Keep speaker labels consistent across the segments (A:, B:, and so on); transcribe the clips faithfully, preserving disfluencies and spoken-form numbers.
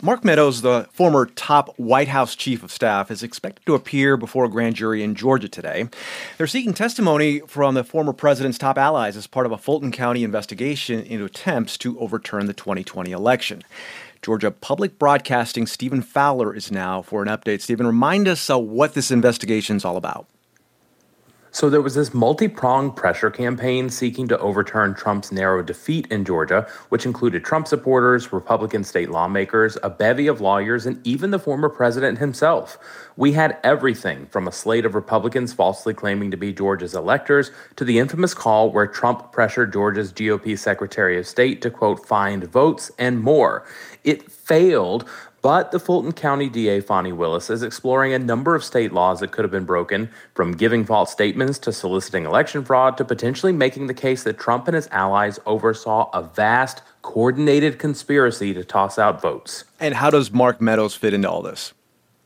A: Mark Meadows, the former top White House chief of staff, is expected to appear before a grand jury in Georgia today. They're seeking testimony from the former president's top allies as part of a Fulton County investigation into attempts to overturn the twenty twenty election. Georgia Public Broadcasting's Stephen Fowler is now for an update. Stephen, remind us uh, what this investigation is all about.
B: So there was this multi-pronged pressure campaign seeking to overturn Trump's narrow defeat in Georgia, which included Trump supporters, Republican state lawmakers, a bevy of lawyers, and even the former president himself. We had everything from a slate of Republicans falsely claiming to be Georgia's electors to the infamous call where Trump pressured Georgia's G O P Secretary of State to, quote, find votes and more. It failed. But the Fulton County D A, Fani Willis, is exploring a number of state laws that could have been broken, from giving false statements to soliciting election fraud to potentially making the case that Trump and his allies oversaw a vast, coordinated conspiracy to toss out votes.
A: And how does Mark Meadows fit into all this?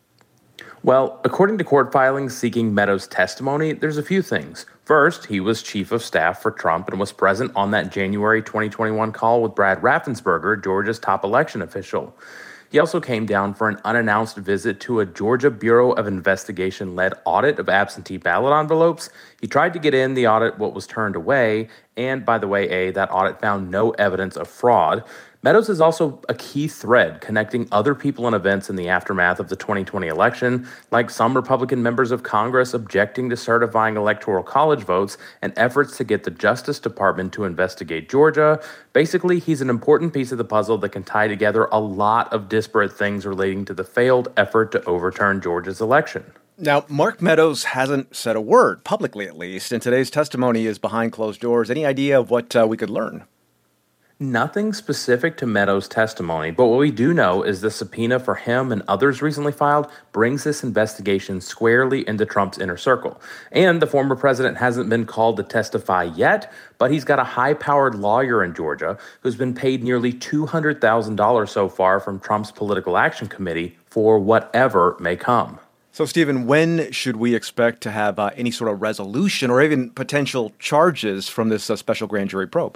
B: Well, according to court filings seeking Meadows' testimony, there's a few things. First, he was chief of staff for Trump and was present on that January twenty twenty-one call with Brad Raffensperger, Georgia's top election official. He also came down for an unannounced visit to a Georgia Bureau of Investigation-led audit of absentee ballot envelopes. He tried to get in the audit, what was turned away. And by the way, A, that audit found no evidence of fraud. Meadows is also a key thread connecting other people and events in the aftermath of the twenty twenty election, like some Republican members of Congress objecting to certifying electoral college votes and efforts to get the Justice Department to investigate Georgia. Basically, he's an important piece of the puzzle that can tie together a lot of disparate things relating to the failed effort to overturn Georgia's election.
A: Now, Mark Meadows hasn't said a word, publicly at least, and today's testimony is behind closed doors. Any idea of what uh, we could learn?
B: Nothing specific to Meadows' testimony, but what we do know is the subpoena for him and others recently filed brings this investigation squarely into Trump's inner circle. And the former president hasn't been called to testify yet, but he's got a high-powered lawyer in Georgia who's been paid nearly two hundred thousand dollars so far from Trump's Political Action Committee for whatever may come.
A: So, Stephen, when should we expect to have uh, any sort of resolution or even potential charges from this uh, special grand jury probe?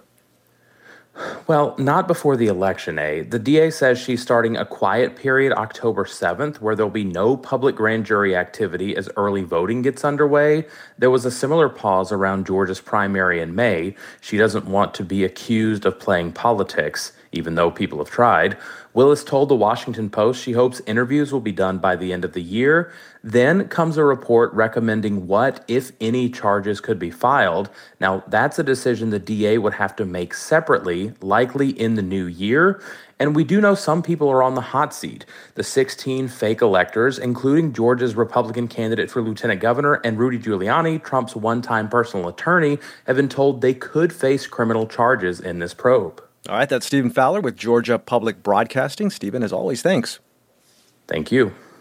B: Well, not before the election, eh? The D A says she's starting a quiet period October seventh, where there'll be no public grand jury activity as early voting gets underway. There was a similar pause around Georgia's primary in May. She doesn't want to be accused of playing politics, even though people have tried. Willis told the Washington Post she hopes interviews will be done by the end of the year. Then comes a report recommending what, if any, charges could be filed. Now, that's a decision the D A would have to make separately, likely in the new year. And we do know some people are on the hot seat. The sixteen fake electors, including Georgia's Republican candidate for lieutenant governor and Rudy Giuliani, Trump's one-time personal attorney, have been told they could face criminal charges in this probe.
A: All right, that's Stephen Fowler with Georgia Public Broadcasting. Stephen, as always, thanks.
B: Thank you.